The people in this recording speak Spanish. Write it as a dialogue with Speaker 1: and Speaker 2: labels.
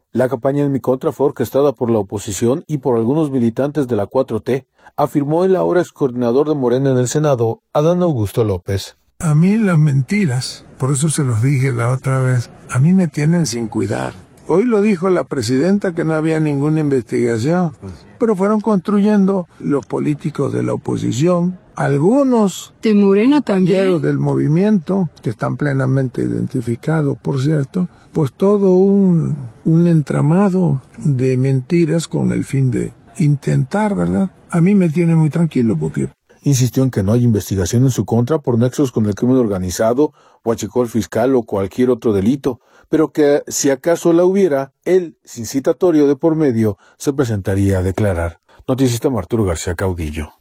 Speaker 1: La campaña en mi contra fue orquestada por la oposición y por algunos militantes de la 4T, afirmó el ahora excoordinador de Morena en el Senado, Adán Augusto López.
Speaker 2: A mí las mentiras, por eso se los dije la otra vez, a mí me tienen sin cuidar. Hoy lo dijo la presidenta que no había ninguna investigación, pero fueron construyendo los políticos de la oposición, algunos
Speaker 3: de Morena también,
Speaker 2: del movimiento, que están plenamente identificados, por cierto, pues todo un entramado de mentiras con el fin de intentar, ¿verdad? A mí me tiene muy tranquilo porque...
Speaker 1: Insistió en que no hay investigación en su contra por nexos con el crimen organizado, huachicol fiscal o cualquier otro delito, pero que si acaso la hubiera, él, sin citatorio de por medio, se presentaría a declarar. Noticias Arturo García Caudillo.